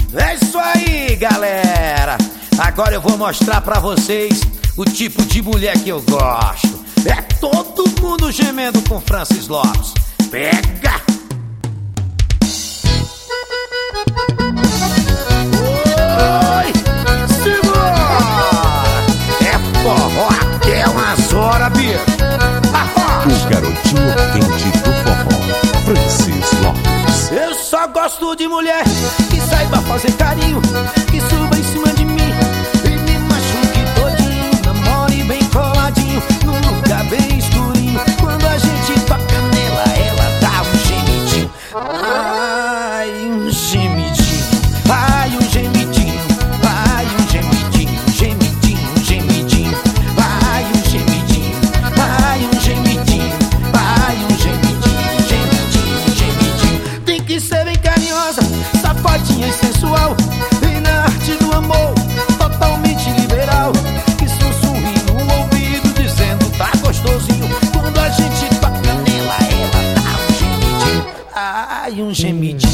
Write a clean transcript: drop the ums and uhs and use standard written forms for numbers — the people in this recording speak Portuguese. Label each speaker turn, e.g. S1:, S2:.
S1: É isso aí, galera. Agora eu vou mostrar pra vocês o tipo de mulher que eu gosto. É todo mundo gemendo com Francis Lopes. Pega! Oi! Segura! É forró até umas horas, bicho.
S2: O garotinho quente do forró, Francis Lopes.
S1: Eu só gosto de mulher que saiba fazer carinho, que suba em cima de mim e me machuque todinho. Namore bem coladinho, num lugar bem escurinho. Quando a gente toca nela, ela dá um gemidinho. Ai, um gemidinho. Ai, um gemidinho. Ai, um gemidinho. Gemidinho, gemidinho. Ai, um gemidinho. Ai, um gemidinho. Ai, um gemidinho. Gemidinho, gemidinho. Tem que ser bem carinhosa, safadinha e sensual, e na arte do amor totalmente liberal, que sussurre no ouvido dizendo tá gostosinho. Quando a gente toca nela, ela dá um gemidinho. Ai, um gemidinho.